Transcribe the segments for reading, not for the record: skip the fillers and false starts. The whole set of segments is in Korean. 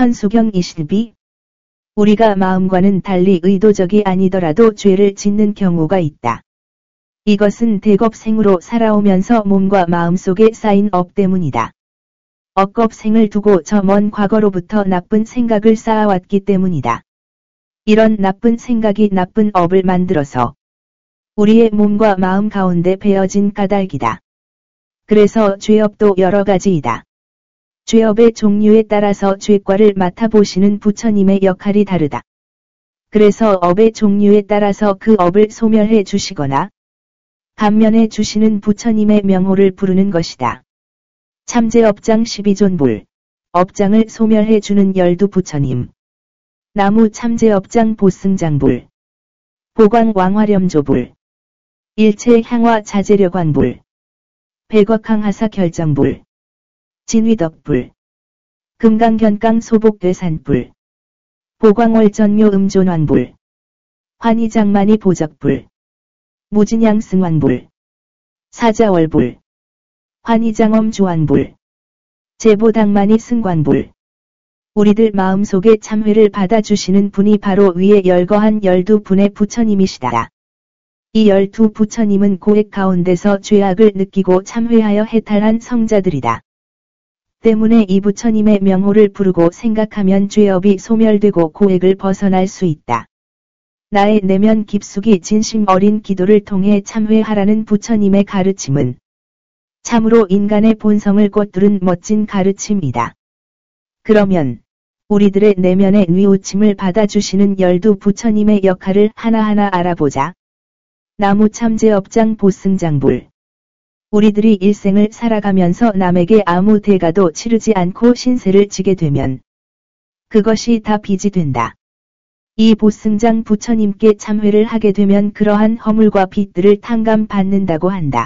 천수경 22. 우리가 마음과는 달리 의도적이 아니더라도 죄를 짓는 경우가 있다. 이것은 대겁생으로 살아오면서 몸과 마음 속에 쌓인 업 때문이다. 억겁생을 두고 저 먼 과거로부터 나쁜 생각을 쌓아왔기 때문이다. 이런 나쁜 생각이 나쁜 업을 만들어서 우리의 몸과 마음 가운데 베어진 까닭이다. 그래서 죄업도 여러 가지이다. 죄업의 종류에 따라서 죄과를 맡아보시는 부처님의 역할이 다르다. 그래서 업의 종류에 따라서 그 업을 소멸해 주시거나 감면해 주시는 부처님의 명호를 부르는 것이다. 참제업장 12존불, 업장을 소멸해 주는 열두 부처님. 나무 참제업장 보승장불, 보광왕화렴조불, 일체 향화 자재려관불, 백억항하사 결정불, 진위덕불, 금강견강 소복괴산불, 보광월전묘 음존왕불, 환희장만이 보적불, 무진양승왕불, 사자월불, 환희장엄 주왕불, 제보당만이 승관불. 우리들 마음속에 참회를 받아주시는 분이 바로 위에 열거한 12분의 부처님이시다. 이 12부처님은 고액 가운데서 죄악을 느끼고 참회하여 해탈한 성자들이다. 때문에 이 부처님의 명호를 부르고 생각하면 죄업이 소멸되고 고액을 벗어날 수 있다. 나의 내면 깊숙이 진심 어린 기도를 통해 참회하라는 부처님의 가르침은 참으로 인간의 본성을 꿰뚫은 멋진 가르침이다. 그러면 우리들의 내면의 뉘우침을 받아주시는 열두 부처님의 역할을 하나하나 알아보자. 나무 참제업장 보승장불. 우리들이 일생을 살아가면서 남에게 아무 대가도 치르지 않고 신세를 지게 되면 그것이 다 빚이 된다. 이 보승장 부처님께 참회를 하게 되면 그러한 허물과 빚들을 탕감받는다고 한다.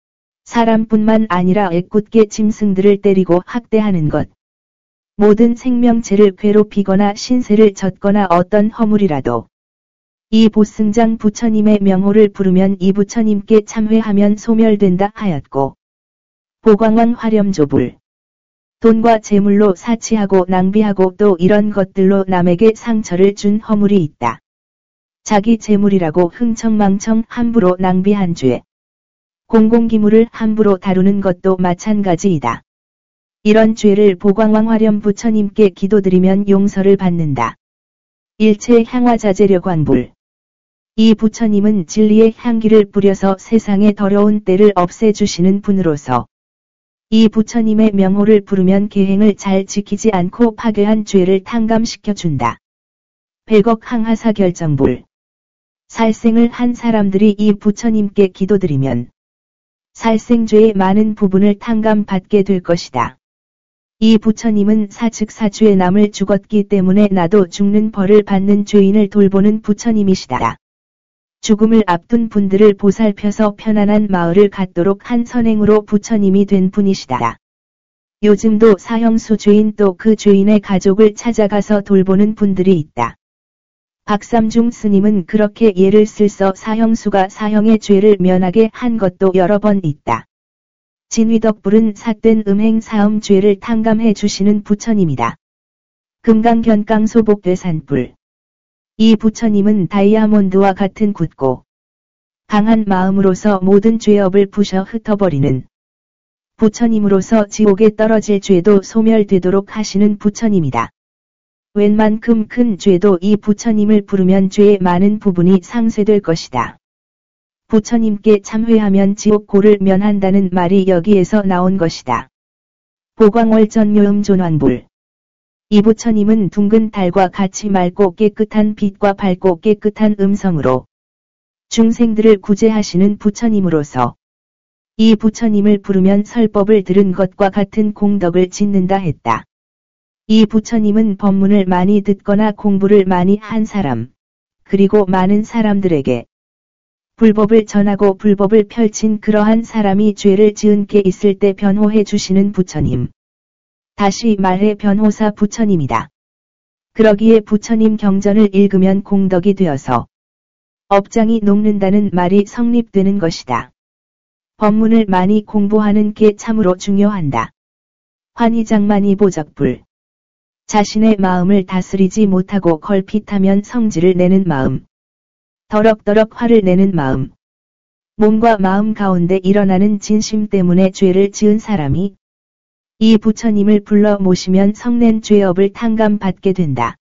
사람뿐만 아니라 애꿎게 짐승들을 때리고 학대하는 것, 모든 생명체를 괴롭히거나 신세를 졌거나 어떤 허물이라도 이 보승장 부처님의 명호를 부르면 이 부처님께 참회하면 소멸된다 하였고, 보광왕 화렴조불. 돈과 재물로 사치하고 낭비하고 또 이런 것들로 남에게 상처를 준 허물이 있다. 자기 재물이라고 흥청망청 함부로 낭비한 죄. 공공기물을 함부로 다루는 것도 마찬가지이다. 이런 죄를 보광왕 화렴 부처님께 기도드리면 용서를 받는다. 일체 향화자재려관불. 이 부처님은 진리의 향기를 뿌려서 세상의 더러운 때를 없애주시는 분으로서 이 부처님의 명호를 부르면 계행을 잘 지키지 않고 파괴한 죄를 탕감시켜준다. 백억항하사 결정불. 살생을 한 사람들이 이 부처님께 기도드리면 살생죄의 많은 부분을 탕감받게 될 것이다. 이 부처님은 사측사주에 남을 죽었기 때문에 나도 죽는 벌을 받는 죄인을 돌보는 부처님이시다. 죽음을 앞둔 분들을 보살펴서 편안한 마을을 갖도록 한 선행으로 부처님이 된 분이시다. 요즘도 사형수 죄인 또 그 죄인의 가족을 찾아가서 돌보는 분들이 있다. 박삼중 스님은 그렇게 예를 쓸서 사형수가 사형의 죄를 면하게 한 것도 여러 번 있다. 진위덕불은 삿된 음행사음 죄를 탕감해 주시는 부처님이다. 금강견강소복괴산불. 이 부처님은 다이아몬드와 같은 굳고 강한 마음으로서 모든 죄업을 부셔 흩어버리는 부처님으로서 지옥에 떨어질 죄도 소멸되도록 하시는 부처님이다. 웬만큼 큰 죄도 이 부처님을 부르면 죄의 많은 부분이 상쇄될 것이다. 부처님께 참회하면 지옥고를 면한다는 말이 여기에서 나온 것이다. 보광월전묘음존왕불. 이 부처님은 둥근 달과 같이 맑고 깨끗한 빛과 밝고 깨끗한 음성으로 중생들을 구제하시는 부처님으로서 이 부처님을 부르면 설법을 들은 것과 같은 공덕을 짓는다 했다. 이 부처님은 법문을 많이 듣거나 공부를 많이 한 사람, 그리고 많은 사람들에게 불법을 전하고 불법을 펼친 그러한 사람이 죄를 지은 게 있을 때 변호해 주시는 부처님. 다시 말해 변호사 부처님이다. 그러기에 부처님 경전을 읽으면 공덕이 되어서 업장이 녹는다는 말이 성립되는 것이다. 법문을 많이 공부하는 게 참으로 중요한다. 환희장만이 보적불. 자신의 마음을 다스리지 못하고 걸핏하면 성질을 내는 마음. 더럭더럭 화를 내는 마음. 몸과 마음 가운데 일어나는 진심 때문에 죄를 지은 사람이 이 부처님을 불러 모시면 성낸 죄업을 탕감받게 된다.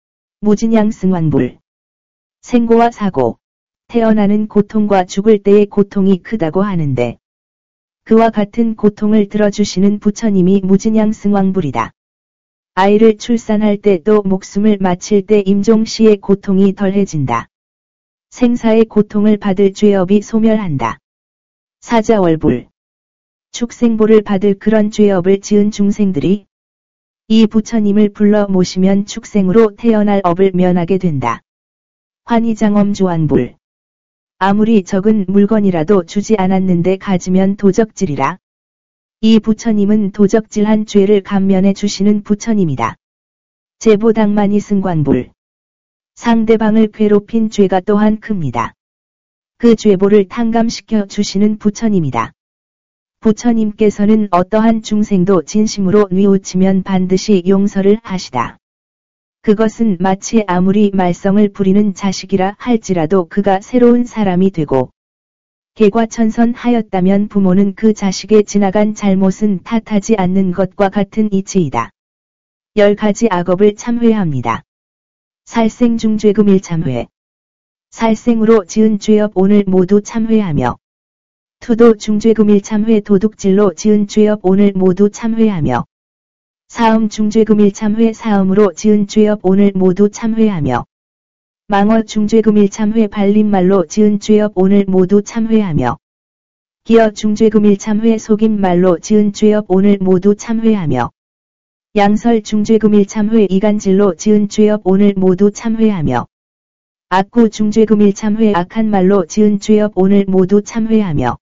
무진양승왕불. 생고와 사고, 태어나는 고통과 죽을 때의 고통이 크다고 하는데 그와 같은 고통을 들어주시는 부처님이 무진양승왕불이다. 아이를 출산할 때 또 목숨을 마칠 때 임종시의 고통이 덜해진다. 생사의 고통을 받을 죄업이 소멸한다. 사자월불. 축생보를 받을 그런 죄업을 지은 중생들이 이 부처님을 불러 모시면 축생으로 태어날 업을 면하게 된다. 환희장엄조왕불. 아무리 적은 물건이라도 주지 않았는데 가지면 도적질이라. 이 부처님은 도적질한 죄를 감면해 주시는 부처님이다. 제보당만이 승광불. 상대방을 괴롭힌 죄가 또한 큽니다. 그 죄보를 탕감시켜 주시는 부처님이다. 부처님께서는 어떠한 중생도 진심으로 뉘우치면 반드시 용서를 하시다. 그것은 마치 아무리 말썽을 부리는 자식이라 할지라도 그가 새로운 사람이 되고 개과천선하였다면 부모는 그 자식의 지나간 잘못은 탓하지 않는 것과 같은 이치이다. 10가지 악업을 참회합니다. 살생중죄금 1참회. 살생으로 지은 죄업 오늘 모두 참회하며 투도 중죄금 1참회 도둑질로 지은 죄업 오늘 모두 참회하며 사음 중죄금 1참회 사음으로 지은 죄업 오늘 모두 참회하며 망어 중죄금 1참회 발림말로 지은 죄업 오늘 모두 참회하며 기어 중죄금 1참회 속임말로 지은 죄업 오늘 모두 참회하며 양설 중죄금 1참회 이간질로 지은 죄업 오늘 모두 참회하며 악구 중죄금 1참회 악한 말로 지은 죄업 오늘 모두 참회하며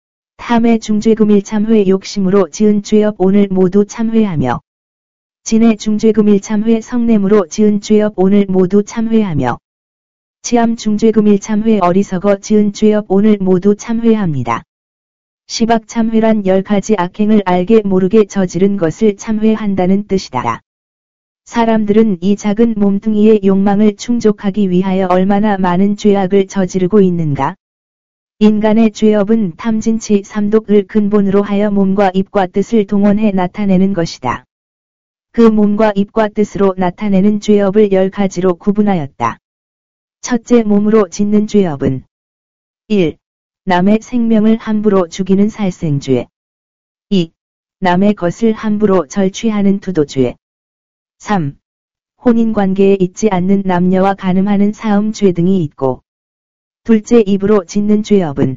탐해 중죄금 1참회 욕심으로 지은 죄업 오늘 모두 참회하며 진해 중죄금 1참회 성냄으로 지은 죄업 오늘 모두 참회하며 치암 중죄금 1참회 어리석어 지은 죄업 오늘 모두 참회합니다. 시박 참회란 10가지 악행을 알게 모르게 저지른 것을 참회한다는 뜻이다. 사람들은 이 작은 몸뚱이의 욕망을 충족하기 위하여 얼마나 많은 죄악을 저지르고 있는가? 인간의 죄업은 탐진치 삼독을 근본으로 하여 몸과 입과 뜻을 동원해 나타내는 것이다. 그 몸과 입과 뜻으로 나타내는 죄업을 10가지로 구분하였다. 첫째 몸으로 짓는 죄업은 1. 남의 생명을 함부로 죽이는 살생죄. 2. 남의 것을 함부로 절취하는 투도죄. 3. 혼인관계에 있지 않는 남녀와 간음하는 사음죄 등이 있고 둘째 입으로 짓는 죄업은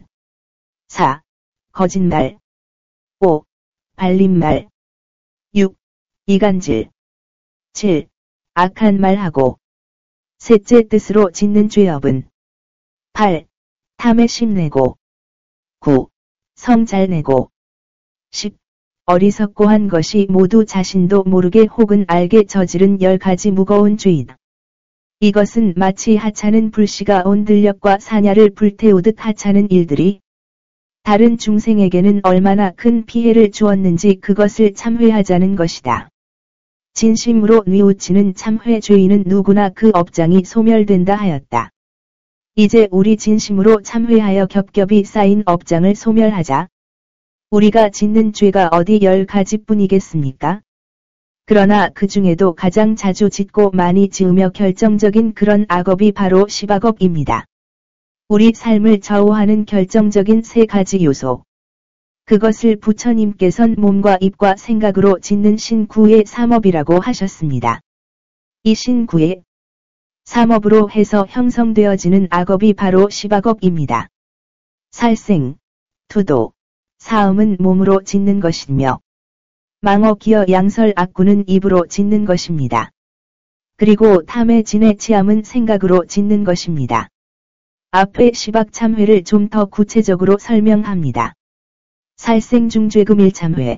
4. 거짓말. 5. 발림말. 6. 이간질. 7. 악한 말하고 셋째 뜻으로 짓는 죄업은 8. 탐에 심내고 9. 성 잘내고 10. 어리석고 한 것이 모두 자신도 모르게 혹은 알게 저지른 10가지 무거운 죄이다. 이것은 마치 하찮은 불씨가 온 들녘과 사냐를 불태우듯 하찮은 일들이 다른 중생에게는 얼마나 큰 피해를 주었는지 그것을 참회하자는 것이다. 진심으로 뉘우치는 참회 죄인은 누구나 그 업장이 소멸된다 하였다. 이제 우리 진심으로 참회하여 겹겹이 쌓인 업장을 소멸하자. 우리가 짓는 죄가 어디 10가지뿐이겠습니까? 그러나 그 중에도 가장 자주 짓고 많이 지으며 결정적인 그런 악업이 바로 시박업입니다. 우리 삶을 좌우하는 결정적인 3가지 요소. 그것을 부처님께선 몸과 입과 생각으로 짓는 신구의 삼업이라고 하셨습니다. 이 신구의 삼업으로 해서 형성되어지는 악업이 바로 시박업입니다. 살생, 투도, 사음은 몸으로 짓는 것이며 망어 기어 양설 악구는 입으로 짓는 것입니다. 그리고 탐해 진해 치암은 생각으로 짓는 것입니다. 앞에 시박 참회를 좀 더 구체적으로 설명합니다. 살생 중죄금 1참회.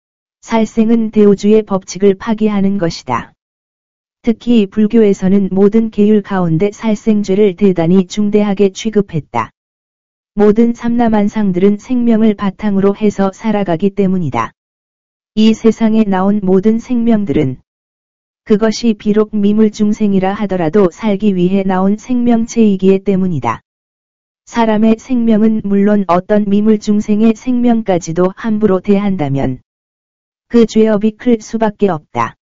살생은 대우주의 법칙을 파기하는 것이다. 특히 불교에서는 모든 계율 가운데 살생죄를 대단히 중대하게 취급했다. 모든 삼라만상들은 생명을 바탕으로 해서 살아가기 때문이다. 이 세상에 나온 모든 생명들은 그것이 비록 미물중생이라 하더라도 살기 위해 나온 생명체이기에 때문이다. 사람의 생명은 물론 어떤 미물중생의 생명까지도 함부로 대한다면 그 죄업이 클 수밖에 없다.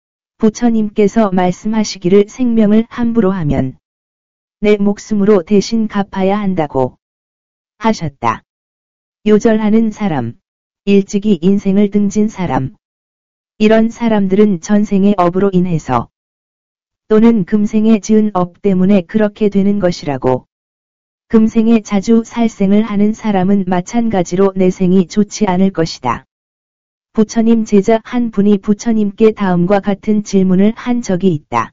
부처님께서 말씀하시기를 생명을 함부로 하면 내 목숨으로 대신 갚아야 한다고 하셨다. 요절하는 사람, 일찍이 인생을 등진 사람, 이런 사람들은 전생의 업으로 인해서 또는 금생에 지은 업 때문에 그렇게 되는 것이라고. 금생에 자주 살생을 하는 사람은 마찬가지로 내생이 좋지 않을 것이다. 부처님 제자 한 분이 부처님께 다음과 같은 질문을 한 적이 있다.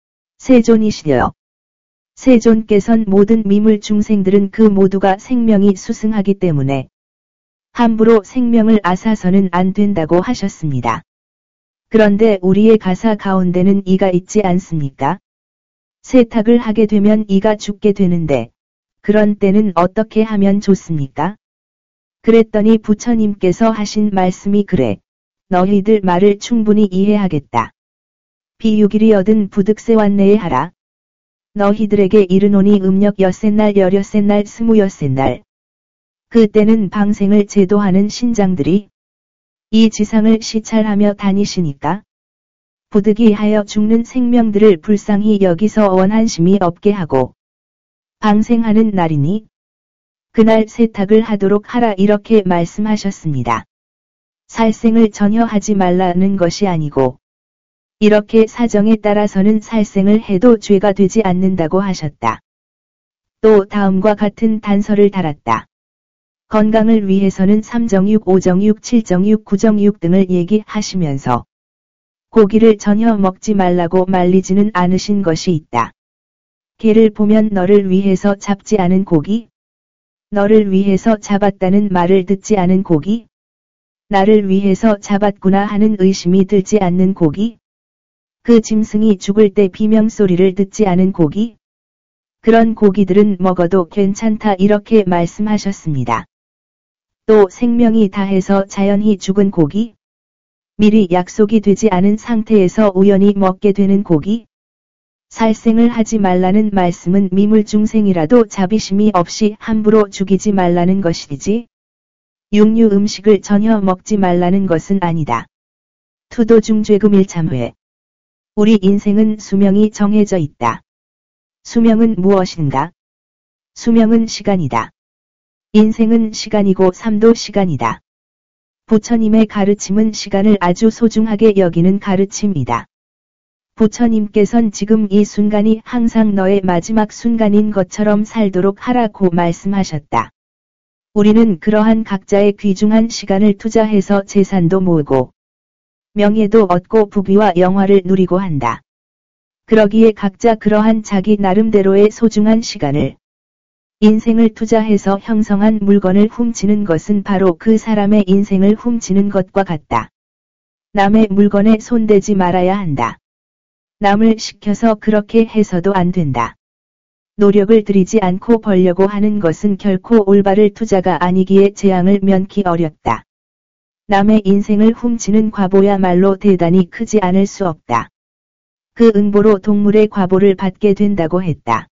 세존이시여. 세존께선 모든 미물 중생들은 그 모두가 생명이 수승하기 때문에 함부로 생명을 앗아서는 안 된다고 하셨습니다. 그런데 우리의 가사 가운데는 이가 있지 않습니까? 세탁을 하게 되면 이가 죽게 되는데 그런 때는 어떻게 하면 좋습니까? 그랬더니 부처님께서 하신 말씀이 그래. 너희들 말을 충분히 이해하겠다. 비유길이 얻은 부득세완내에 하라. 너희들에게 이르노니 음력 엿새날 여엿새날 스무엿새날. 그때는 방생을 제도하는 신장들이 이 지상을 시찰하며 다니시니까 부득이 하여 죽는 생명들을 불쌍히 여기서 원한심이 없게 하고 방생하는 날이니 그날 세탁을 하도록 하라 이렇게 말씀하셨습니다. 살생을 전혀 하지 말라는 것이 아니고 이렇게 사정에 따라서는 살생을 해도 죄가 되지 않는다고 하셨다. 또 다음과 같은 단서를 달았다. 건강을 위해서는 3정육, 5정육, 7정육, 9정육 등을 얘기하시면서 고기를 전혀 먹지 말라고 말리지는 않으신 것이 있다. 개를 보면 너를 위해서 잡지 않은 고기, 너를 위해서 잡았다는 말을 듣지 않은 고기, 나를 위해서 잡았구나 하는 의심이 들지 않는 고기, 그 짐승이 죽을 때 비명소리를 듣지 않은 고기, 그런 고기들은 먹어도 괜찮다 이렇게 말씀하셨습니다. 또 생명이 다해서 자연히 죽은 고기, 미리 약속이 되지 않은 상태에서 우연히 먹게 되는 고기, 살생을 하지 말라는 말씀은 미물중생이라도 자비심이 없이 함부로 죽이지 말라는 것이지 육류 음식을 전혀 먹지 말라는 것은 아니다. 투도중죄금 1참회. 우리 인생은 수명이 정해져 있다. 수명은 무엇인가? 수명은 시간이다. 인생은 시간이고 삶도 시간이다. 부처님의 가르침은 시간을 아주 소중하게 여기는 가르침이다. 부처님께선 지금 이 순간이 항상 너의 마지막 순간인 것처럼 살도록 하라고 말씀하셨다. 우리는 그러한 각자의 귀중한 시간을 투자해서 재산도 모으고 명예도 얻고 부귀와 영화를 누리고 한다. 그러기에 각자 그러한 자기 나름대로의 소중한 시간을 인생을 투자해서 형성한 물건을 훔치는 것은 바로 그 사람의 인생을 훔치는 것과 같다. 남의 물건에 손대지 말아야 한다. 남을 시켜서 그렇게 해서도 안 된다. 노력을 들이지 않고 벌려고 하는 것은 결코 올바를 투자가 아니기에 재앙을 면키 어렵다. 남의 인생을 훔치는 과보야말로 대단히 크지 않을 수 없다. 그 응보로 동물의 과보를 받게 된다고 했다.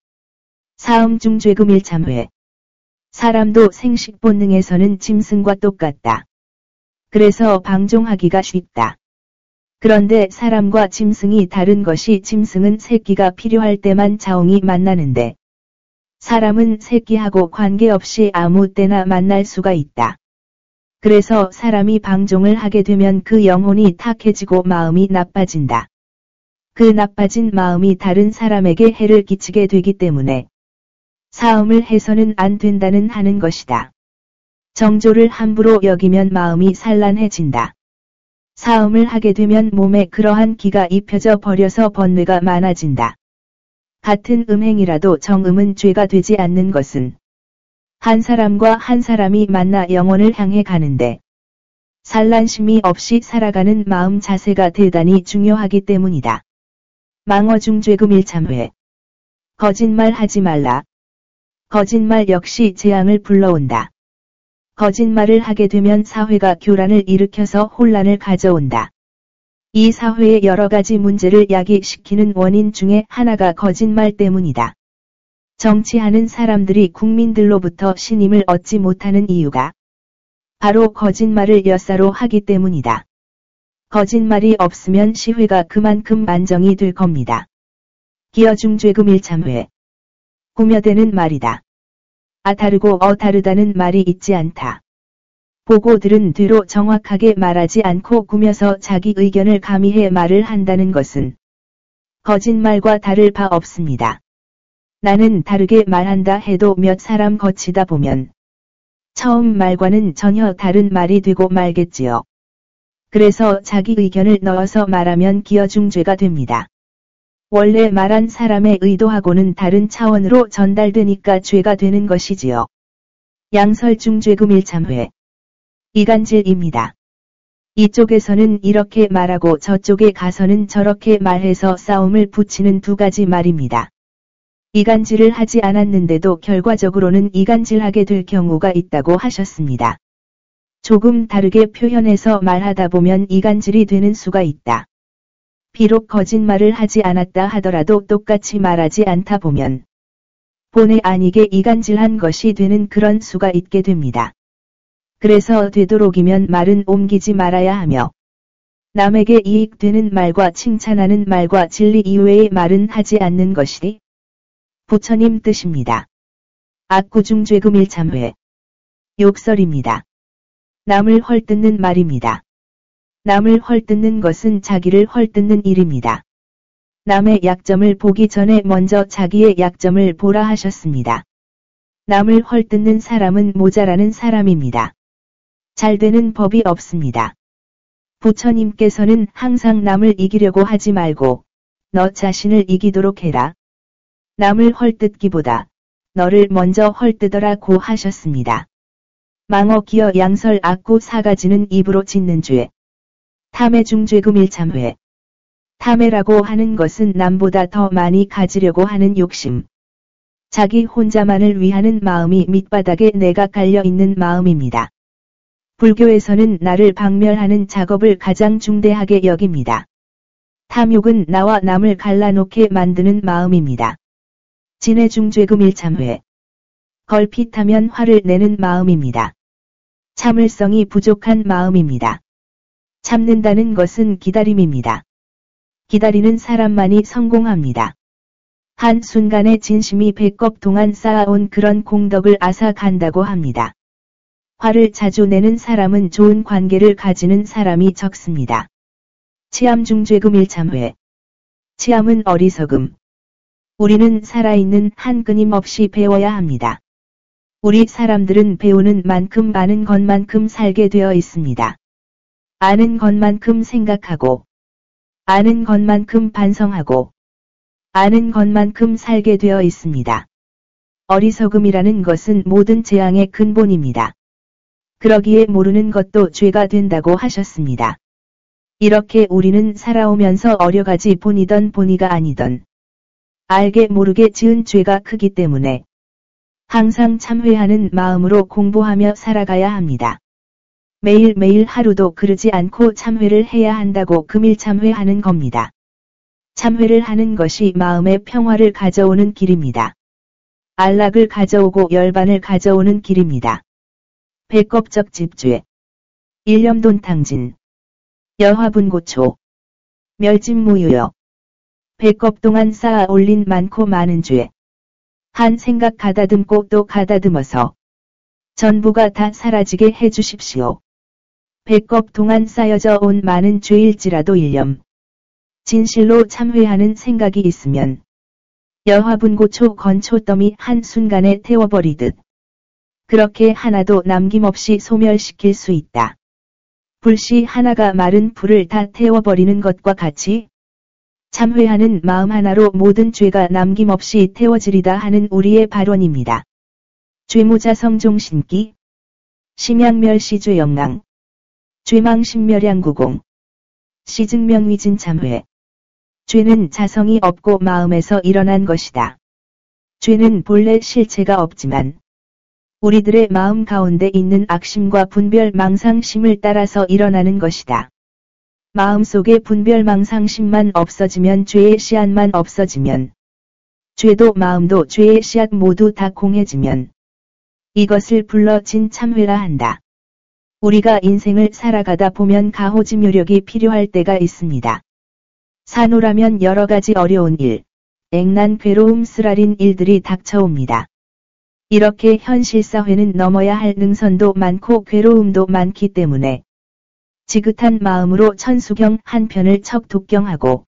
사음중죄금 1참회. 사람도 생식 본능에서는 짐승과 똑같다. 그래서 방종하기가 쉽다. 그런데 사람과 짐승이 다른 것이 짐승은 새끼가 필요할 때만 자웅이 만나는데 사람은 새끼하고 관계없이 아무 때나 만날 수가 있다. 그래서 사람이 방종을 하게 되면 그 영혼이 탁해지고 마음이 나빠진다. 그 나빠진 마음이 다른 사람에게 해를 끼치게 되기 때문에 사음을 해서는 안 된다는 하는 것이다. 정조를 함부로 여기면 마음이 산란해진다. 사음을 하게 되면 몸에 그러한 기가 입혀져 버려서 번뇌가 많아진다. 같은 음행이라도 정음은 죄가 되지 않는 것은 한 사람과 한 사람이 만나 영혼을 향해 가는데 산란심이 없이 살아가는 마음 자세가 대단히 중요하기 때문이다. 망어중죄금 1참회. 거짓말 하지 말라. 거짓말 역시 재앙을 불러온다. 거짓말을 하게 되면 사회가 교란을 일으켜서 혼란을 가져온다. 이 사회의 여러 가지 문제를 야기시키는 원인 중에 하나가 거짓말 때문이다. 정치하는 사람들이 국민들로부터 신임을 얻지 못하는 이유가 바로 거짓말을 엿사로 하기 때문이다. 거짓말이 없으면 시회가 그만큼 안정이 될 겁니다. 기여중죄금 일참회. 구며대는 말이다. 다르고 다르다는 말이 있지 않다. 보고들은 뒤로 정확하게 말하지 않고 구며서 자기 의견을 가미해 말을 한다는 것은 거짓말과 다를 바 없습니다. 나는 다르게 말한다 해도 몇 사람 거치다 보면 처음 말과는 전혀 다른 말이 되고 말겠지요. 그래서 자기 의견을 넣어서 말하면 기여중죄가 됩니다. 원래 말한 사람의 의도하고는 다른 차원으로 전달되니까 죄가 되는 것이지요. 양설중죄금 일참회. 이간질입니다. 이쪽에서는 이렇게 말하고 저쪽에 가서는 저렇게 말해서 싸움을 붙이는 두 가지 말입니다. 이간질을 하지 않았는데도 결과적으로는 이간질하게 될 경우가 있다고 하셨습니다. 조금 다르게 표현해서 말하다 보면 이간질이 되는 수가 있다. 비록 거짓말을 하지 않았다 하더라도 똑같이 말하지 않다 보면 본의 아니게 이간질한 것이 되는 그런 수가 있게 됩니다. 그래서 되도록이면 말은 옮기지 말아야 하며 남에게 이익되는 말과 칭찬하는 말과 진리 이외의 말은 하지 않는 것이 부처님 뜻입니다. 악구중죄금 일참회. 욕설입니다. 남을 헐뜯는 말입니다. 남을 헐뜯는 것은 자기를 헐뜯는 일입니다. 남의 약점을 보기 전에 먼저 자기의 약점을 보라 하셨습니다. 남을 헐뜯는 사람은 모자라는 사람입니다. 잘 되는 법이 없습니다. 부처님께서는 항상 남을 이기려고 하지 말고 너 자신을 이기도록 해라. 남을 헐뜯기보다 너를 먼저 헐뜯어라고 하셨습니다. 망어 기어 양설 악구 사가지는 입으로 짓는 죄. 탐해중죄금 일참회. 탐해라고 하는 것은 남보다 더 많이 가지려고 하는 욕심. 자기 혼자만을 위하는 마음이 밑바닥에 내가 깔려있는 마음입니다. 불교에서는 나를 박멸하는 작업을 가장 중대하게 여깁니다. 탐욕은 나와 남을 갈라놓게 만드는 마음입니다. 진해중죄금 일참회. 걸핏하면 화를 내는 마음입니다. 참을성이 부족한 마음입니다. 참는다는 것은 기다림입니다. 기다리는 사람만이 성공합니다. 한순간에 진심이 배꼽 동안 쌓아온 그런 공덕을 앗아간다고 합니다. 화를 자주 내는 사람은 좋은 관계를 가지는 사람이 적습니다. 치암중죄금 일참회. 치암은 어리석음. 우리는 살아있는 한 끊임없이 배워야 합니다. 우리 사람들은 배우는 만큼 아는 것만큼 살게 되어 있습니다. 아는 것만큼 생각하고, 아는 것만큼 반성하고, 아는 것만큼 살게 되어 있습니다. 어리석음이라는 것은 모든 재앙의 근본입니다. 그러기에 모르는 것도 죄가 된다고 하셨습니다. 이렇게 우리는 살아오면서 어려가지 본이던 본이가 아니던 알게 모르게 지은 죄가 크기 때문에 항상 참회하는 마음으로 공부하며 살아가야 합니다. 매일매일 하루도 그르지 않고 참회를 해야 한다고 금일참회하는 겁니다. 참회를 하는 것이 마음의 평화를 가져오는 길입니다. 안락을 가져오고 열반을 가져오는 길입니다. 배껍적 집죄. 일념돈탕진. 여화분고초. 멸진무유여. 배껍 동안 쌓아 올린 많고 많은 죄. 한 생각 가다듬고 또 가다듬어서 전부가 다 사라지게 해주십시오. 배껍 동안 쌓여져 온 많은 죄일지라도 일념. 진실로 참회하는 생각이 있으면 여화분고초 건초더미 한순간에 태워버리듯 그렇게 하나도 남김없이 소멸시킬 수 있다. 불씨 하나가 마른 불을 다 태워버리는 것과 같이 참회하는 마음 하나로 모든 죄가 남김없이 태워지리다 하는 우리의 발언입니다. 죄무자성종신기 심양멸시죄영랑 죄망신멸양구공 시증명위진참회. 죄는 자성이 없고 마음에서 일어난 것이다. 죄는 본래 실체가 없지만 우리들의 마음 가운데 있는 악심과 분별 망상심을 따라서 일어나는 것이다. 마음속의 분별망상심만 없어지면 죄의 씨앗만 없어지면 죄도 마음도 죄의 씨앗 모두 다 공해지면 이것을 불러 진참회라 한다. 우리가 인생을 살아가다 보면 가호지묘력이 필요할 때가 있습니다. 산후라면 여러 가지 어려운 일, 액난 괴로움 쓰라린 일들이 닥쳐옵니다. 이렇게 현실사회는 넘어야 할 능선도 많고 괴로움도 많기 때문에 지긋한 마음으로 천수경 한 편을 척 독경하고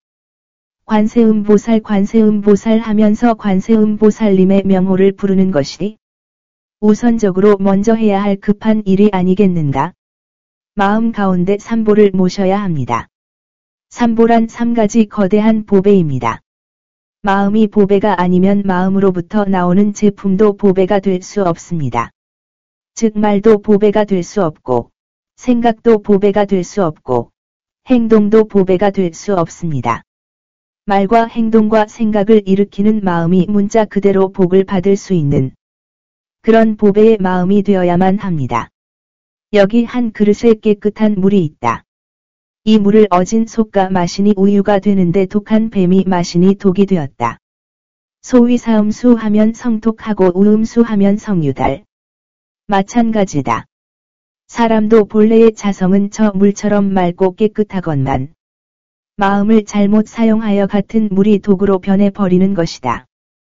관세음보살 하면서 관세음보살님의 명호를 부르는 것이 우선적으로 먼저 해야 할 급한 일이 아니겠는가? 마음 가운데 삼보를 모셔야 합니다. 삼보란 3가지 거대한 보배입니다. 마음이 보배가 아니면 마음으로부터 나오는 제품도 보배가 될 수 없습니다. 즉 말도 보배가 될 수 없고 생각도 보배가 될 수 없고 행동도 보배가 될 수 없습니다. 말과 행동과 생각을 일으키는 마음이 문자 그대로 복을 받을 수 있는 그런 보배의 마음이 되어야만 합니다. 여기 한 그릇에 깨끗한 물이 있다. 이 물을 어진 소가 마시니 우유가 되는데 독한 뱀이 마시니 독이 되었다. 소위 사음수 하면 성독하고 우음수 하면 성유달. 마찬가지다. 사람도 본래의 자성은 저 물처럼 맑고 깨끗하건만 마음을 잘못 사용하여 같은 물이 독으로 변해버리는 것이다.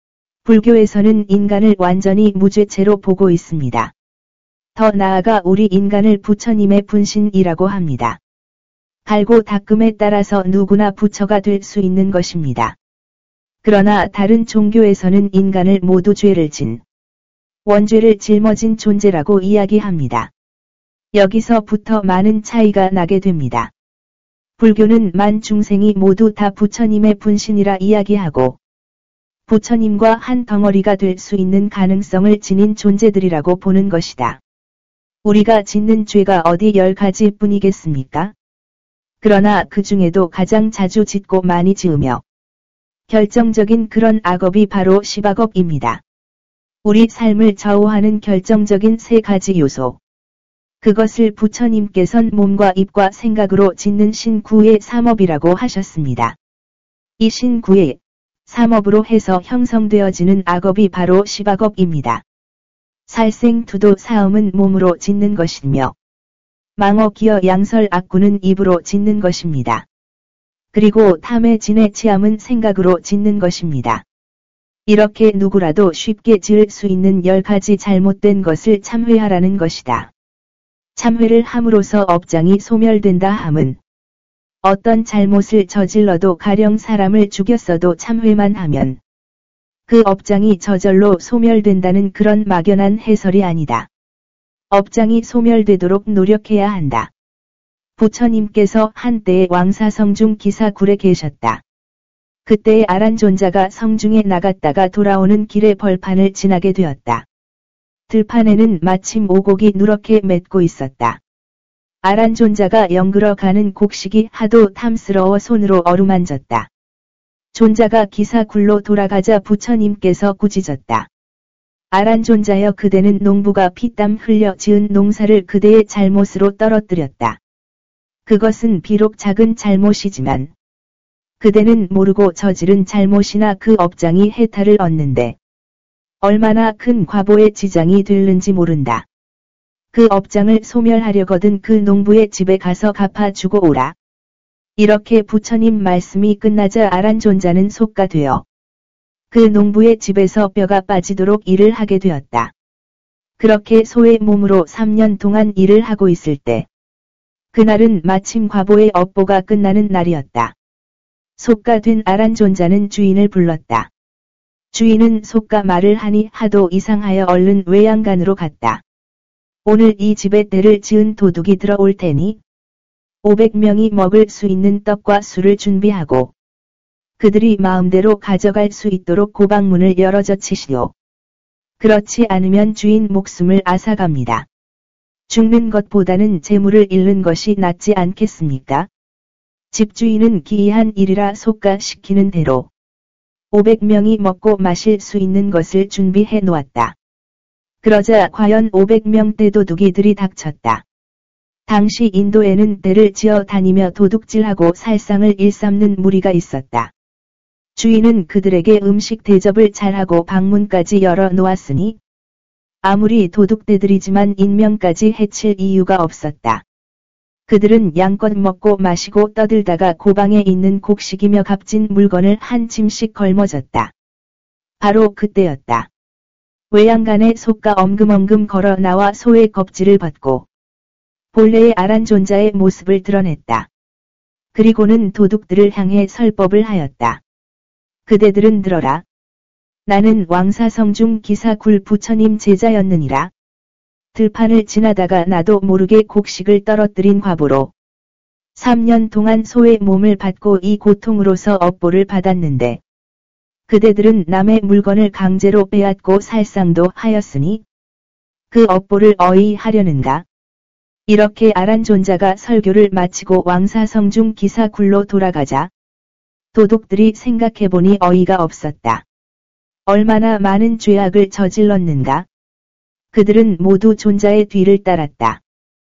불교에서는 인간을 완전히 무죄체로 보고 있습니다. 더 나아가 우리 인간을 부처님의 분신이라고 합니다. 갈고 닦음에 따라서 누구나 부처가 될 수 있는 것입니다. 그러나 다른 종교에서는 인간을 모두 죄를 진 원죄를 짊어진 존재라고 이야기합니다. 여기서부터 많은 차이가 나게 됩니다. 불교는 만 중생이 모두 다 부처님의 분신이라 이야기하고 부처님과 한 덩어리가 될 수 있는 가능성을 지닌 존재들이라고 보는 것이다. 우리가 짓는 죄가 어디 10가지 뿐이겠습니까? 그러나 그 중에도 가장 자주 짓고 많이 지으며 결정적인 그런 악업이 바로 십악업입니다. 우리 삶을 좌우하는 결정적인 3가지 요소. 그것을 부처님께선 몸과 입과 생각으로 짓는 신구의 삼업이라고 하셨습니다. 이 신구의 삼업으로 해서 형성되어지는 악업이 바로 십악업입니다. 살생투도 사음은 몸으로 짓는 것이며 망어 기어 양설 악구는 입으로 짓는 것입니다. 그리고 탐의 진의 치함은 생각으로 짓는 것입니다. 이렇게 누구라도 쉽게 지을 수 있는 10가지 잘못된 것을 참회하라는 것이다. 참회를 함으로써 업장이 소멸된다 함은 어떤 잘못을 저질러도 가령 사람을 죽였어도 참회만 하면 그 업장이 저절로 소멸된다는 그런 막연한 해설이 아니다. 업장이 소멸되도록 노력해야 한다. 부처님께서 한때에 왕사성중 기사굴에 계셨다. 그때에 아란존자가 성중에 나갔다가 돌아오는 길에 벌판을 지나게 되었다. 들판에는 마침 오곡이 누렇게 맺고 있었다. 아란존자가 연그러 가는 곡식이 하도 탐스러워 손으로 어루만졌다. 존자가 기사굴로 돌아가자 부처님께서 꾸짖었다. 아란존자여 그대는 농부가 피땀 흘려 지은 농사를 그대의 잘못으로 떨어뜨렸다. 그것은 비록 작은 잘못이지만 그대는 모르고 저지른 잘못이나 그 업장이 해탈을 얻는데 얼마나 큰 과보의 지장이 될는지 모른다. 그 업장을 소멸하려거든 그 농부의 집에 가서 갚아주고 오라. 이렇게 부처님 말씀이 끝나자 아란존자는 속가 되어 그 농부의 집에서 뼈가 빠지도록 일을 하게 되었다. 그렇게 소의 몸으로 3년 동안 일을 하고 있을 때 그날은 마침 과보의 업보가 끝나는 날이었다. 속가 된 아란존자는 주인을 불렀다. 주인은 속가 말을 하니 하도 이상하여 얼른 외양간으로 갔다. 오늘 이 집에 때를 지은 도둑이 들어올 테니 500명이 먹을 수 있는 떡과 술을 준비하고 그들이 마음대로 가져갈 수 있도록 고방문을 열어 젖히시오. 그렇지 않으면 주인 목숨을 앗아갑니다. 죽는 것보다는 재물을 잃는 것이 낫지 않겠습니까? 집주인은 기이한 일이라 속가시키는 대로 500명이 먹고 마실 수 있는 것을 준비해 놓았다. 그러자 과연 500명대 도둑이들이 닥쳤다. 당시 인도에는 떼를 지어 다니며 도둑질하고 살상을 일삼는 무리가 있었다. 주인은 그들에게 음식 대접을 잘하고 방문까지 열어 놓았으니 아무리 도둑떼들이지만 인명까지 해칠 이유가 없었다. 그들은 양껏 먹고 마시고 떠들다가 고방에 있는 곡식이며 값진 물건을 한 짐씩 걸머졌다. 바로 그때였다. 외양간에 소가 엉금엉금 걸어 나와 소의 겁질을 벗고 본래의 아란존자의 모습을 드러냈다. 그리고는 도둑들을 향해 설법을 하였다. 그대들은 들어라. 나는 왕사성중 기사굴 부처님 제자였느니라. 들판을 지나다가 나도 모르게 곡식을 떨어뜨린 과보로 3년 동안 소의 몸을 받고 이 고통으로서 업보를 받았는데 그대들은 남의 물건을 강제로 빼앗고 살상도 하였으니 그 업보를 어이하려는가? 이렇게 아란존자가 설교를 마치고 왕사성중 기사굴로 돌아가자 도둑들이 생각해보니 어이가 없었다. 얼마나 많은 죄악을 저질렀는가? 그들은 모두 존자의 뒤를 따랐다.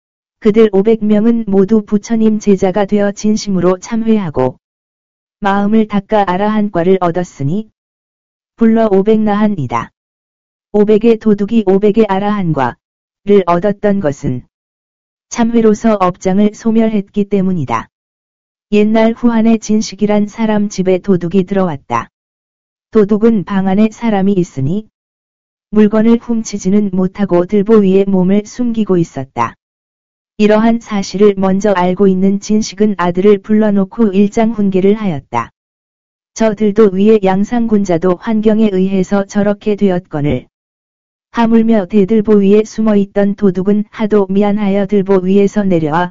그들 500명은 모두 부처님 제자가 되어 진심으로 참회하고 마음을 닦아 아라한과를 얻었으니 불러 500나한이다. 500의 도둑이 500의 아라한과를 얻었던 것은 참회로서 업장을 소멸했기 때문이다. 옛날 후한의 진식이란 사람 집에 도둑이 들어왔다. 도둑은 방 안에 사람이 있으니 물건을 훔치지는 못하고 들보 위에 몸을 숨기고 있었다. 이러한 사실을 먼저 알고 있는 진식은 아들을 불러놓고 일장훈계를 하였다. 저들도 위에 양상군자도 환경에 의해서 저렇게 되었거늘 하물며 대들보 위에 숨어있던 도둑은 하도 미안하여 들보 위에서 내려와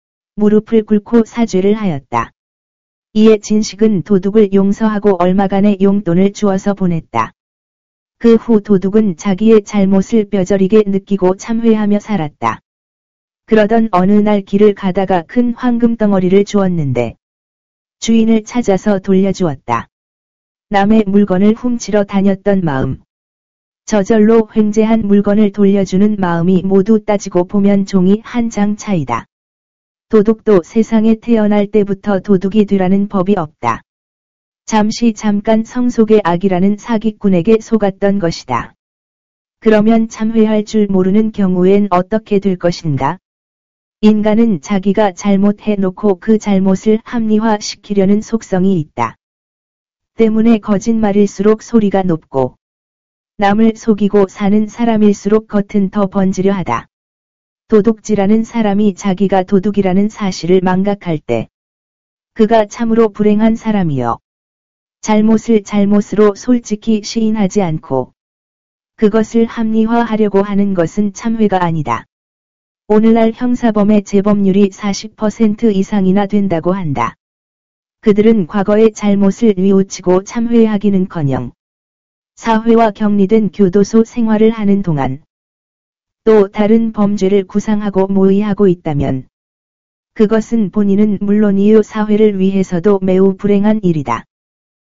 무릎을 꿇고 사죄를 하였다. 이에 진식은 도둑을 용서하고 얼마간의 용돈을 주어서 보냈다. 그 후 도둑은 자기의 잘못을 뼈저리게 느끼고 참회하며 살았다. 그러던 어느 날 길을 가다가 큰 황금덩어리를 주었는데 주인을 찾아서 돌려주었다. 남의 물건을 훔치러 다녔던 마음. 저절로 횡재한 물건을 돌려주는 마음이 모두 따지고 보면 종이 한 장 차이다. 도둑도 세상에 태어날 때부터 도둑이 되라는 법이 없다. 잠깐 성속의 악이라는 사기꾼에게 속았던 것이다. 그러면 참회할 줄 모르는 경우엔 어떻게 될 것인가? 인간은 자기가 잘못해놓고 그 잘못을 합리화시키려는 속성이 있다. 때문에 거짓말일수록 소리가 높고 남을 속이고 사는 사람일수록 겉은 더 번지려 하다. 도둑질하는 사람이 자기가 도둑이라는 사실을 망각할 때 그가 참으로 불행한 사람이요. 잘못을 잘못으로 솔직히 시인하지 않고 그것을 합리화하려고 하는 것은 참회가 아니다. 오늘날 형사범의 재범률이 40% 이상이나 된다고 한다. 그들은 과거의 잘못을 뉘우치고 참회하기는커녕 사회와 격리된 교도소 생활을 하는 동안 또 다른 범죄를 구상하고 모의하고 있다면 그것은 본인은 물론이요 사회를 위해서도 매우 불행한 일이다.